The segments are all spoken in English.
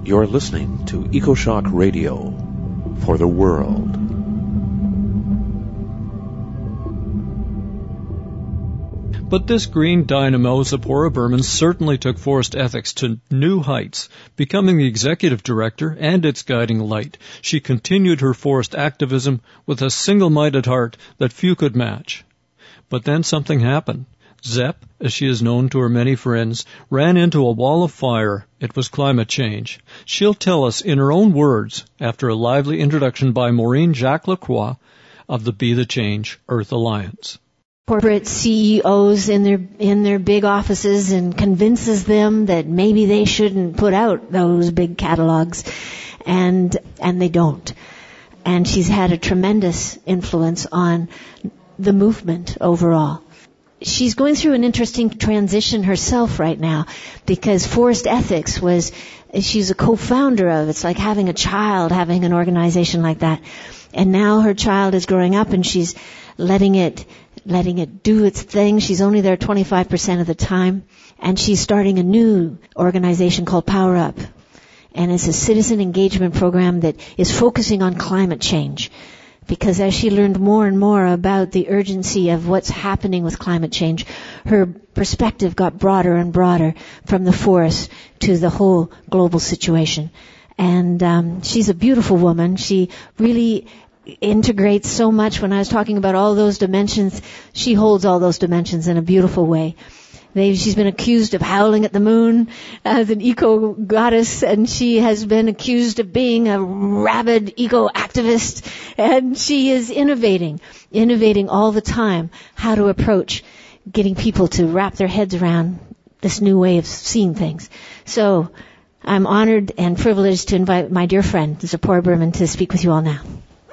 You're listening to EcoShock Radio for the world. But this green dynamo, Zipporah Berman, certainly took forest ethics to new heights. Becoming the executive director and its guiding light, she continued her forest activism with a single-minded heart that few could match. But then something happened. Zep, as she is known to her many friends, ran into a wall of fire. It was climate change. She'll tell us in her own words, after a lively introduction by Maureen Jacques Lacroix of the Be the Change Earth Alliance. Corporate CEOs in their big offices and convinces them that maybe they shouldn't put out those big catalogs, and they don't. And she's had a tremendous influence on the movement overall. She's going through an interesting transition herself right now, because Forest Ethics she's a co-founder of. It's like having a child, having an organization like that. And now her child is growing up and she's letting it do its thing. She's only there 25% of the time. And she's starting a new organization called Power Up. And it's a citizen engagement program that is focusing on climate change. Because as she learned more and more about the urgency of what's happening with climate change, her perspective got broader and broader from the forest to the whole global situation. And she's a beautiful woman. She really integrates so much. When I was talking about all those dimensions, she holds all those dimensions in a beautiful way. She's been accused of howling at the moon as an eco-goddess, and she has been accused of being a rabid eco-activist, and she is innovating all the time how to approach getting people to wrap their heads around this new way of seeing things. So I'm honored and privileged to invite my dear friend, Zipporah Berman, to speak with you all now.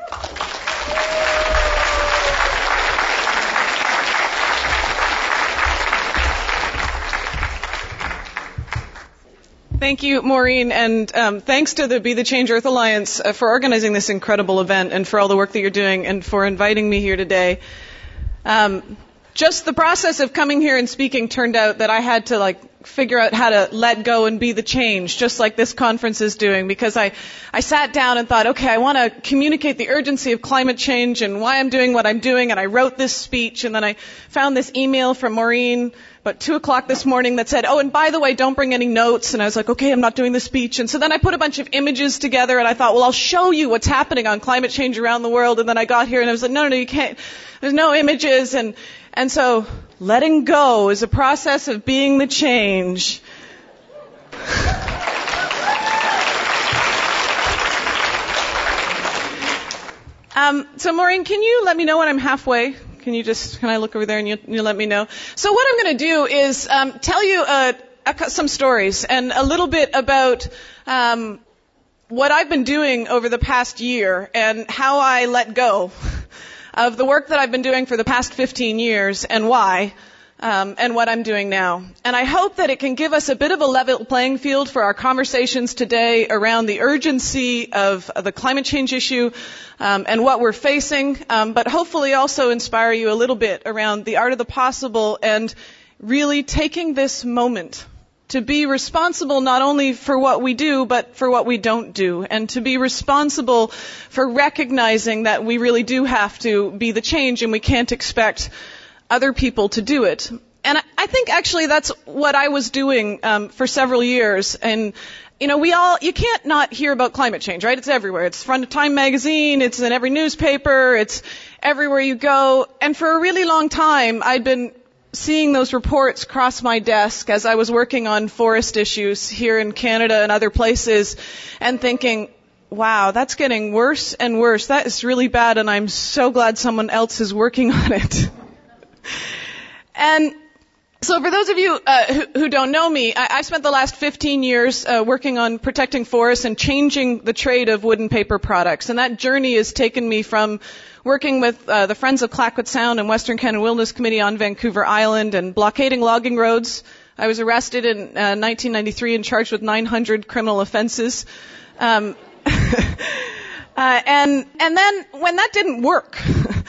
Thank you, Maureen, and thanks to the Be the Change Earth Alliance for organizing this incredible event and for all the work that you're doing and for inviting me here today. Just the process of coming here and speaking turned out that I had to figure out how to let go and be the change, just like this conference is doing, because I sat down and thought, okay, I want to communicate the urgency of climate change and why I'm doing what I'm doing, and I wrote this speech, and then I found this email from Maureen about 2 o'clock this morning that said, oh, and by the way, don't bring any notes, and I was like, okay, I'm not doing the speech, and so then I put a bunch of images together, and I thought, well, I'll show you what's happening on climate change around the world, and then I got here, and I was like, no, you can't, there's no images, and so letting go is a process of being the change. So Maureen, can you let me know when I'm halfway? Can I look over there and you let me know? So what I'm going to do is tell you some stories and a little bit about what I've been doing over the past year and how I let go of the work that I've been doing for the past 15 years and why, and what I'm doing now. And I hope that it can give us a bit of a level playing field for our conversations today around the urgency of the climate change issue and what we're facing, but hopefully also inspire you a little bit around the art of the possible and really taking this moment to be responsible not only for what we do, but for what we don't do, and to be responsible for recognizing that we really do have to be the change and we can't expect other people to do it. And I think actually that's what I was doing for several years. And you can't not hear about climate change, right? It's everywhere. It's front of Time magazine, it's in every newspaper, it's everywhere you go. And for a really long time, I'd been seeing those reports cross my desk as I was working on forest issues here in Canada and other places and thinking, wow, that's getting worse and worse. That is really bad, and I'm so glad someone else is working on it. And so for those of you who don't know me, I spent the last 15 years working on protecting forests and changing the trade of wood and paper products. And that journey has taken me from working with the Friends of Clayoquot Sound and Western Canada Wilderness Committee on Vancouver Island and blockading logging roads. I was arrested in 1993 and charged with 900 criminal offenses. And then when that didn't work,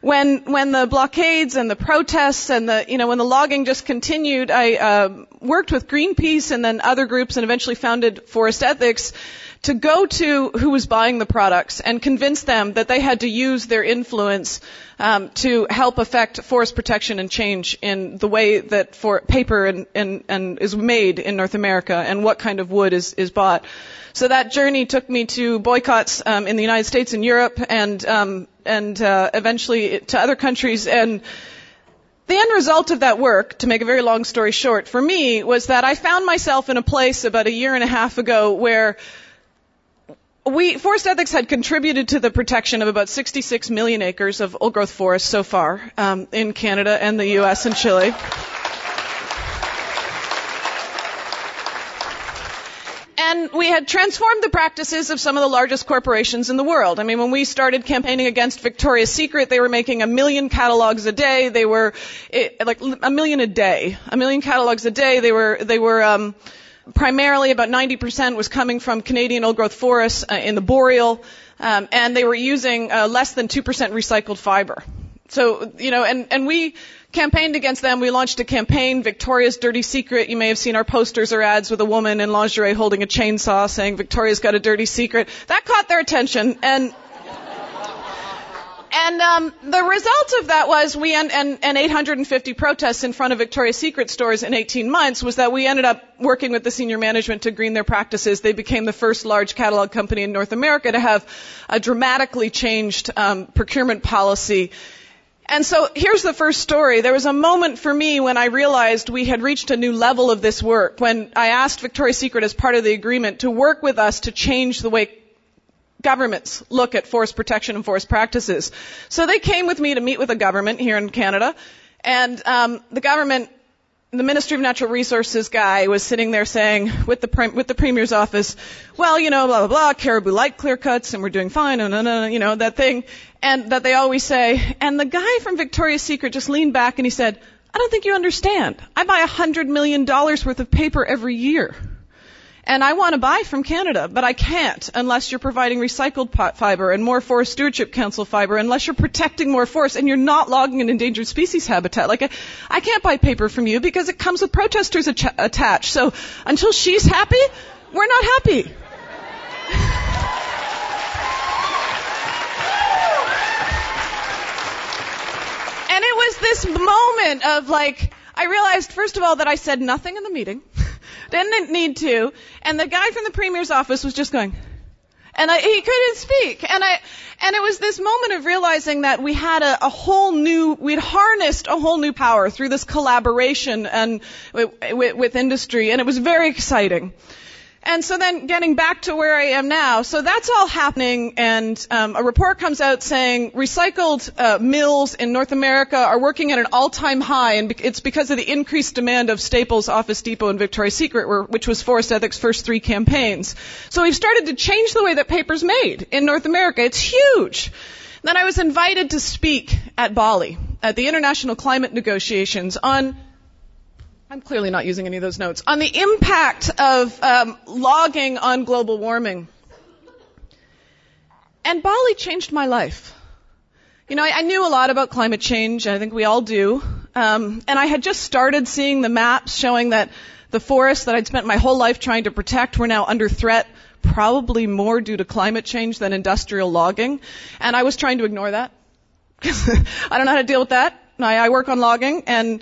when the blockades and the protests and when the logging just continued, I worked with Greenpeace and then other groups and eventually founded Forest Ethics to go to who was buying the products and convince them that they had to use their influence to help affect forest protection and change in the way that paper and is made in North America and what kind of wood is bought. So that journey took me to boycotts in the United States and Europe and eventually to other countries. And the end result of that work, to make a very long story short, for me was that I found myself in a place about a year and a half ago where Forest Ethics had contributed to the protection of about 66 million acres of old-growth forest so far in Canada and the U.S. and Chile. And we had transformed the practices of some of the largest corporations in the world. I mean, when we started campaigning against Victoria's Secret, they were making 1 million catalogs a day. They were like 1 million a day. 1 million catalogs a day. They were primarily about 90% was coming from Canadian old-growth forests in the boreal, and they were using less than 2% recycled fiber. So, and we campaigned against them. We launched a campaign, Victoria's Dirty Secret. You may have seen our posters or ads with a woman in lingerie holding a chainsaw saying, Victoria's got a dirty secret. That caught their attention, and the result of that was and 850 protests in front of Victoria's Secret stores in 18 months was that we ended up working with the senior management to green their practices. They became the first large catalog company in North America to have a dramatically changed procurement policy. And so here's the first story. There was a moment for me when I realized we had reached a new level of this work, when I asked Victoria's Secret as part of the agreement to work with us to change the way governments look at forest protection and forest practices. So they came with me to meet with the government here in Canada, and the government, the Ministry of Natural Resources guy was sitting there saying with the Premier's office, well, blah, blah, blah, caribou light clear cuts, and we're doing fine, that thing, and that they always say. And the guy from Victoria's Secret just leaned back and he said, I don't think you understand. I buy $100 million worth of paper every year. And I want to buy from Canada, but I can't unless you're providing recycled fiber and more Forest Stewardship Council fiber, unless you're protecting more forests and you're not logging an endangered species habitat. Like, I can't buy paper from you because it comes with protesters attached. So until she's happy, we're not happy. And it was this moment of I realized, first of all, that I said nothing in the meeting. Didn't need to. And the guy from the Premier's office was just going, and he couldn't speak. And it was this moment of realizing that we had we'd harnessed a whole new power through this collaboration and with industry. And it was very exciting. And so then getting back to where I am now, so that's all happening, and a report comes out saying recycled mills in North America are working at an all-time high, and it's because of the increased demand of Staples, Office Depot, and Victoria's Secret, which was Forest Ethics' first 3 campaigns. So we've started to change the way that paper's made in North America. It's huge. Then I was invited to speak at Bali, at the International Climate Negotiations on, I'm clearly not using any of those notes, on the impact of logging on global warming. And Bali changed my life. I knew a lot about climate change. I think we all do. And I had just started seeing the maps showing that the forests that I'd spent my whole life trying to protect were now under threat, probably more due to climate change than industrial logging. And I was trying to ignore that. I don't know how to deal with that. I work on logging, and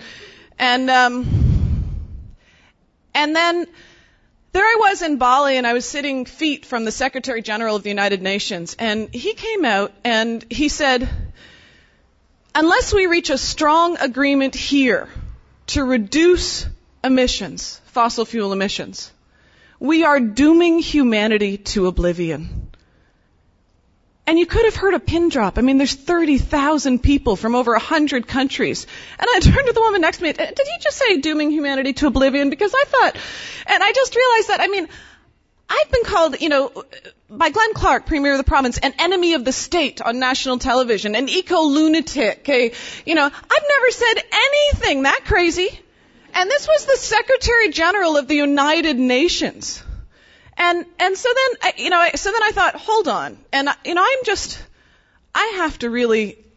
then there I was in Bali, and I was sitting feet from the Secretary General of the United Nations, and he came out and he said, unless we reach a strong agreement here to reduce emissions, fossil fuel emissions, we are dooming humanity to oblivion. And you could have heard a pin drop. I mean, there's 30,000 people from over 100 countries. And I turned to the woman next to me. Did he just say dooming humanity to oblivion? Because I thought, and I just realized that, I've been called, by Glenn Clark, Premier of the province, an enemy of the state on national television, an eco-lunatic. I've never said anything that crazy. And this was the Secretary General of the United Nations. And so then I thought, hold on. And, I have to really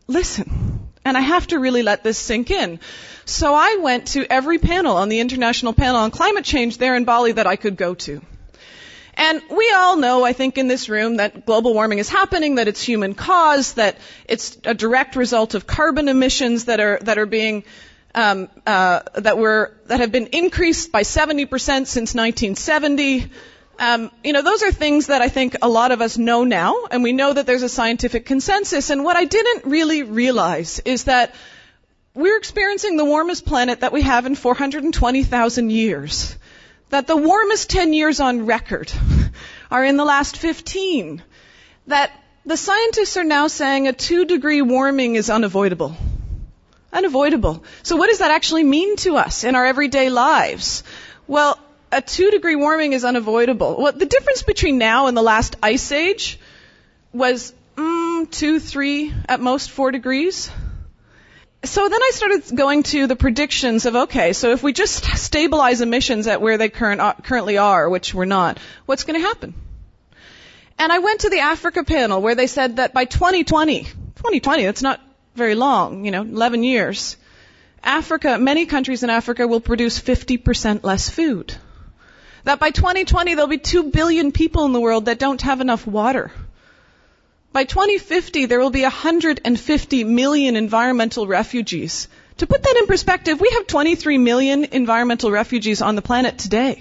listen. And I have to really let this sink in. So I went to every panel on the International Panel on Climate Change there in Bali that I could go to. And we all know, I think, in this room that global warming is happening, that it's human caused, that it's a direct result of carbon emissions that are being that have been increased by 70% since 1970. Those are things that I think a lot of us know now, and we know that there's a scientific consensus. And what I didn't really realize is that we're experiencing the warmest planet that we have in 420,000 years. That the warmest 10 years on record are in the last 15. That the scientists are now saying a 2-degree warming is unavoidable. Unavoidable. So what does that actually mean to us in our everyday lives? Well, a 2-degree warming is unavoidable. Well, the difference between now and the last ice age was 2, 3, at most 4 degrees. So then I started going to the predictions of, okay, so if we just stabilize emissions at where they currently are, which we're not, what's going to happen? And I went to the Africa panel where they said that by 2020, that's not very long, 11 years, many countries in Africa will produce 50% less food. That by 2020 there'll be 2 billion people in the world that don't have enough water. By 2050, there will be 150 million environmental refugees. To put that in perspective, we have 23 million environmental refugees on the planet today.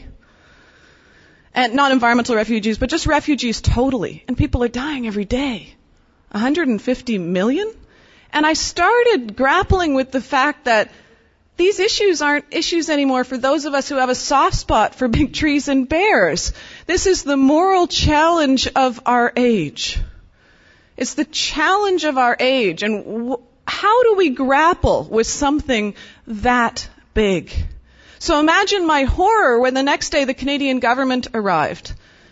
And not environmental refugees, but just refugees totally. And people are dying every day. 150 million? And I started grappling with the fact that these issues aren't issues anymore for those of us who have a soft spot for big trees and bears. This is the moral challenge of our age. It's the challenge of our age. And how do we grapple with something that big? So imagine my horror when the next day the Canadian government arrived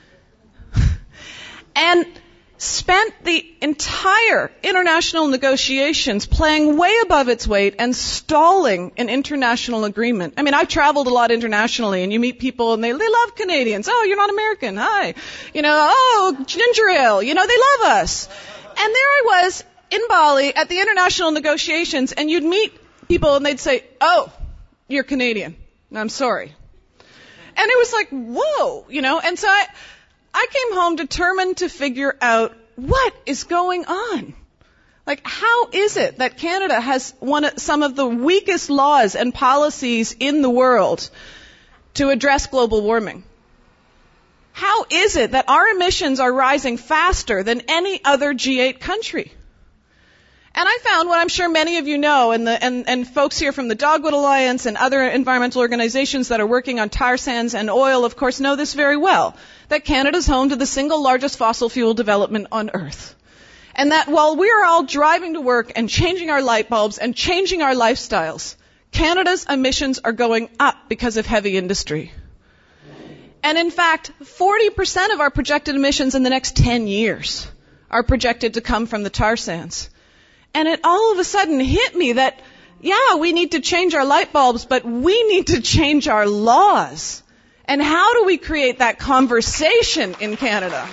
and spent the entire international negotiations playing way above its weight and stalling an international agreement. I mean, I've traveled a lot internationally, and you meet people and they love Canadians. Oh, you're not American. Hi. Ginger ale. They love us. And there I was in Bali at the international negotiations, and you'd meet people and they'd say, oh, you're Canadian. I'm sorry. And it was like, whoa, and so I came home determined to figure out what is going on. Like, how is it that Canada has some of the weakest laws and policies in the world to address global warming? How is it that our emissions are rising faster than any other G8 country? And I found what I'm sure many of you know, and folks here from the Dogwood Alliance and other environmental organizations that are working on tar sands and oil, of course, know this very well, that Canada's home to the single largest fossil fuel development on Earth. And that while we are all driving to work and changing our light bulbs and changing our lifestyles, Canada's emissions are going up because of heavy industry. And in fact, 40% of our projected emissions in the next 10 years are projected to come from the tar sands. And it all of a sudden hit me that, yeah, we need to change our light bulbs, but we need to change our laws. And how do we create that conversation in Canada?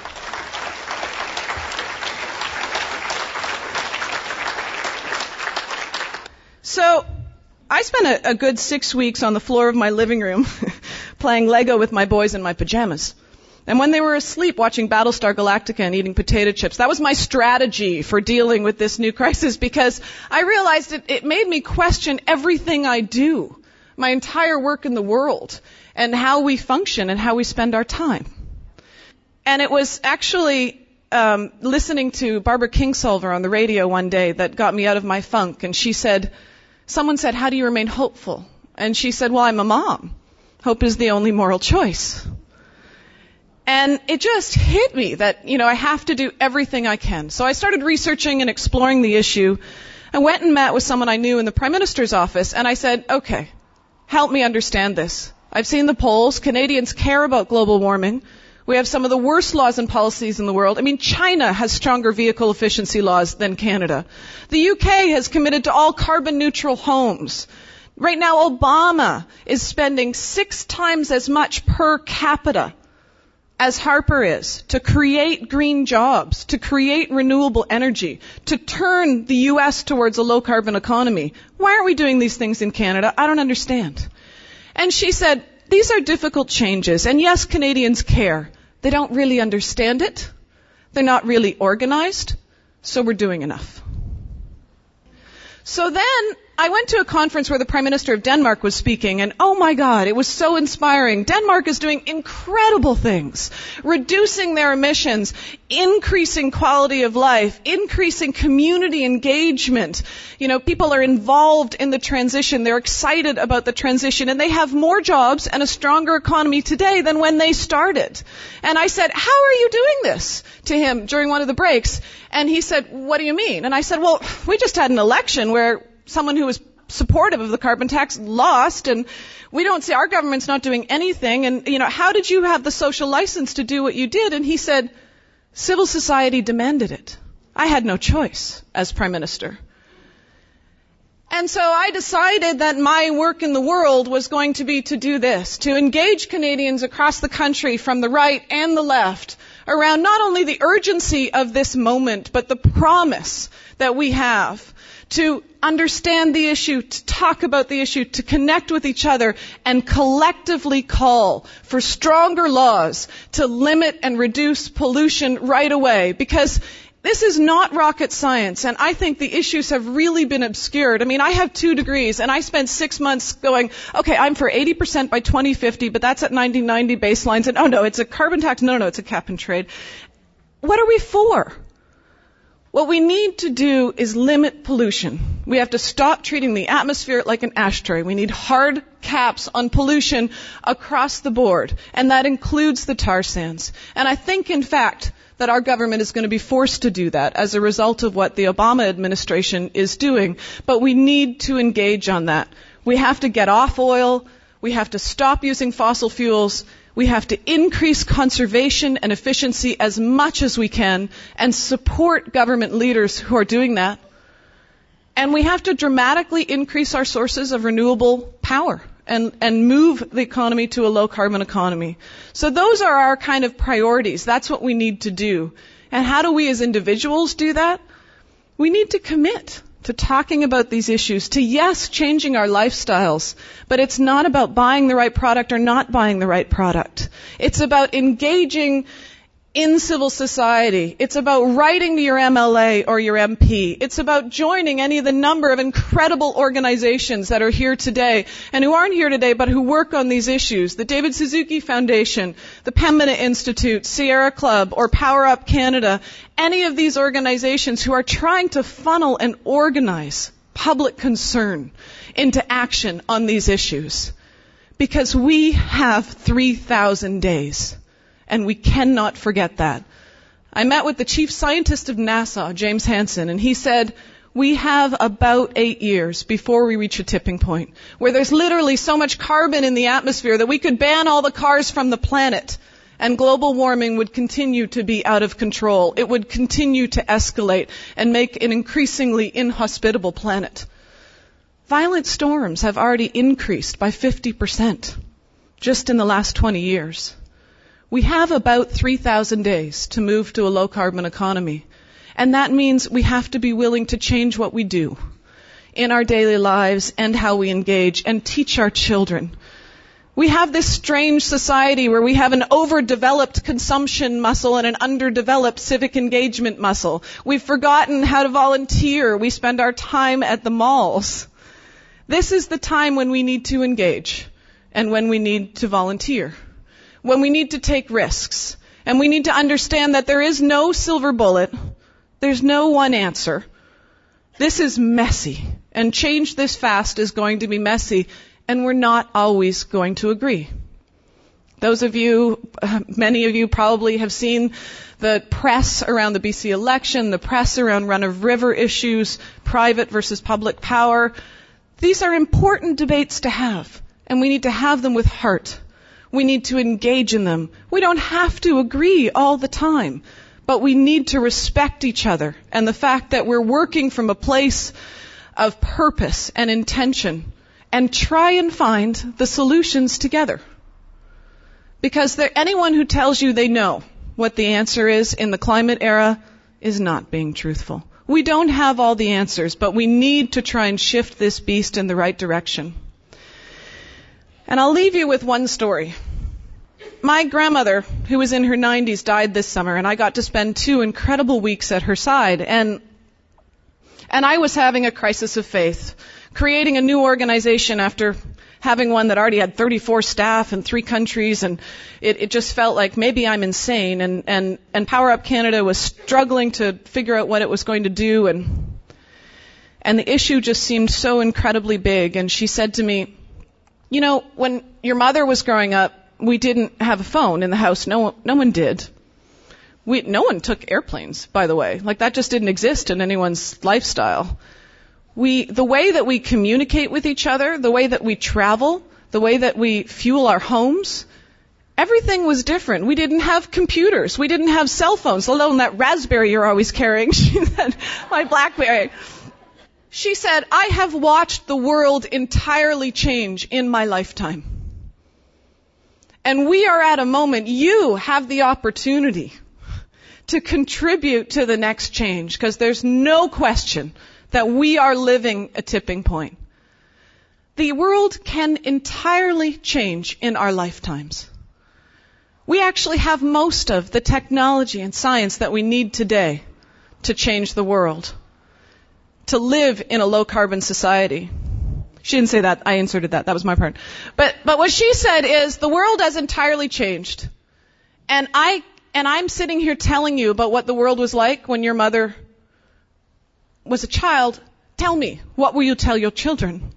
So I spent a good 6 weeks on the floor of my living room playing Lego with my boys in my pajamas. And when they were asleep watching Battlestar Galactica and eating potato chips, that was my strategy for dealing with this new crisis, because I realized it made me question everything I do, my entire work in the world, and how we function and how we spend our time. And it was actually listening to Barbara Kingsolver on the radio one day that got me out of my funk. And someone said, how do you remain hopeful? And she said, well, I'm a mom. Hope is the only moral choice. And it just hit me that, I have to do everything I can. So I started researching and exploring the issue. I went and met with someone I knew in the Prime Minister's office, and I said, okay, help me understand this. I've seen the polls. Canadians care about global warming. We have some of the worst laws and policies in the world. I mean, China has stronger vehicle efficiency laws than Canada. The UK has committed to all carbon neutral homes. Right now, Obama is spending 6 times as much per capita as Harper is, to create green jobs, to create renewable energy, to turn the U.S. towards a low-carbon economy, why aren't we doing these things in Canada? I don't understand. And she said, these are difficult changes, and yes, Canadians care. They don't really understand it. They're not really organized, so we're doing enough. So then I went to a conference where the Prime Minister of Denmark was speaking, and oh my God, it was so inspiring. Denmark is doing incredible things, reducing their emissions, increasing quality of life, increasing community engagement. You know, people are involved in the transition. They're excited about the transition, and they have more jobs and a stronger economy today than when they started. And I said, how are you doing this? To him during one of the breaks. And he said, what do you mean? And I said, well, we just had an election where someone who was supportive of the carbon tax lost, and we don't see our government's not doing anything. And, you know, how did you have the social license to do what you did? And he said, civil society demanded it. I had no choice as Prime Minister. And so I decided that my work in the world was going to be to do this, to engage Canadians across the country from the right and the left around not only the urgency of this moment, but the promise that we have to understand the issue, to talk about the issue, to connect with each other, and collectively call for stronger laws to limit and reduce pollution right away. Because this is not rocket science, and I think the issues have really been obscured. I mean, I have 2 degrees, and I spent 6 months going, okay, I'm for 80% by 2050, but that's at 1990 baselines, and oh no, it's a carbon tax, no, it's a cap and trade. What are we for? What we need to do is limit pollution. We have to stop treating the atmosphere like an ashtray. We need hard caps on pollution across the board, and that includes the tar sands. And I think, in fact, that our government is going to be forced to do that as a result of what the Obama administration is doing. But we need to engage on that. We have to get off oil. We have to stop using fossil fuels. We have to increase conservation and efficiency as much as we can and support government leaders who are doing that. And we have to dramatically increase our sources of renewable power and move the economy to a low-carbon economy. So those are our kind of priorities. That's what we need to do. And how do we as individuals do that? We need to commit to talking about these issues, to, yes, changing our lifestyles, but it's not about buying the right product or not buying the right product. It's about engaging in civil society. It's about writing to your MLA or your MP. It's about joining any of the number of incredible organizations that are here today and who aren't here today but who work on these issues. The David Suzuki Foundation, the Pembina Institute, Sierra Club, or Power Up Canada. Any of these organizations who are trying to funnel and organize public concern into action on these issues. Because we have 3,000 days. And we cannot forget that. I met with the chief scientist of NASA, James Hansen, and he said, we have about 8 years before we reach a tipping point where there's literally so much carbon in the atmosphere that we could ban all the cars from the planet and global warming would continue to be out of control. It would continue to escalate and make an increasingly inhospitable planet. Violent storms have already increased by 50% just in the last 20 years. We have about 3,000 days to move to a low-carbon economy. And that means we have to be willing to change what we do in our daily lives and how we engage and teach our children. We have this strange society where we have an overdeveloped consumption muscle and an underdeveloped civic engagement muscle. We've forgotten how to volunteer. We spend our time at the malls. This is the time when we need to engage and when we need to volunteer. When we need to take risks. And we need to understand that there is no silver bullet. There's no one answer. This is messy. And change this fast is going to be messy. And we're not always going to agree. Those of you, many of you probably have seen the press around the BC election, the press around run-of-river issues, private versus public power. These are important debates to have. And we need to have them with heart. We need to engage in them. We don't have to agree all the time, but we need to respect each other and the fact that we're working from a place of purpose and intention and try and find the solutions together. Because anyone who tells you they know what the answer is in the climate era is not being truthful. We don't have all the answers, but we need to try and shift this beast in the right direction. And I'll leave you with one story. My grandmother, who was in her 90s, died this summer, and I got to spend 2 incredible weeks at her side. And I was having a crisis of faith, creating a new organization after having one that already had 34 staff in 3 countries, and it just felt like maybe I'm insane. And Power Up Canada was struggling to figure out what it was going to do, and the issue just seemed so incredibly big. And she said to me, you know, when your mother was growing up, we didn't have a phone in the house. No one did. No one took airplanes, by the way. Like, that just didn't exist in anyone's lifestyle. The way that we communicate with each other, the way that we travel, the way that we fuel our homes, everything was different. We didn't have computers. We didn't have cell phones, let alone that Raspberry you're always carrying. She said, my BlackBerry. She said, I have watched the world entirely change in my lifetime. And we are at a moment, you have the opportunity to contribute to the next change, because there's no question that we are living a tipping point. The world can entirely change in our lifetimes. We actually have most of the technology and science that we need today to change the world, to live in a low-carbon society. She didn't say that. I inserted that. That was my part. But what she said is, the world has entirely changed. And I'm sitting here telling you about what the world was like when your mother was a child. Tell me, what will you tell your children?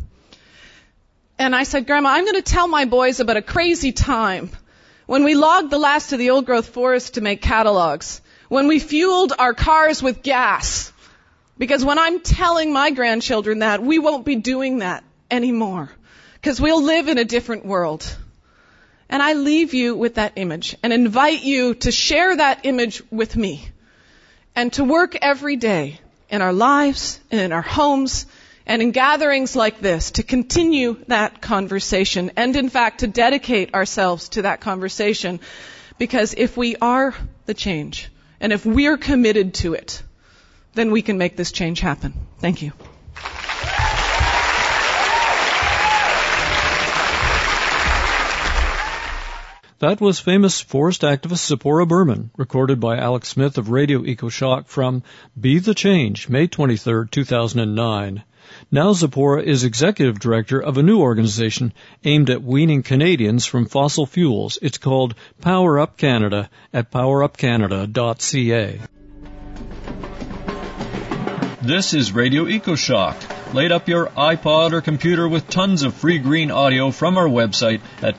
And I said, Grandma, I'm going to tell my boys about a crazy time when we logged the last of the old-growth forest to make catalogs, when we fueled our cars with gas. Because when I'm telling my grandchildren that, we won't be doing that anymore, because we'll live in a different world. And I leave you with that image and invite you to share that image with me, and to work every day in our lives and in our homes and in gatherings like this to continue that conversation, and in fact to dedicate ourselves to that conversation, because if we are the change and if we're committed to it, then we can make this change happen. Thank you. That was famous forest activist Zipporah Berman, recorded by Alex Smith of Radio EcoShock from Be the Change, May 23, 2009. Now Zipporah is executive director of a new organization aimed at weaning Canadians from fossil fuels. It's called Power Up Canada at powerupcanada.ca. This is Radio EcoShock. Light up your iPod or computer with tons of free green audio from our website at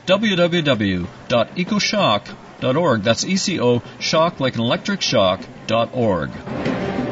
www.ecoshock.org. That's ECO, shock like an electric shock.org.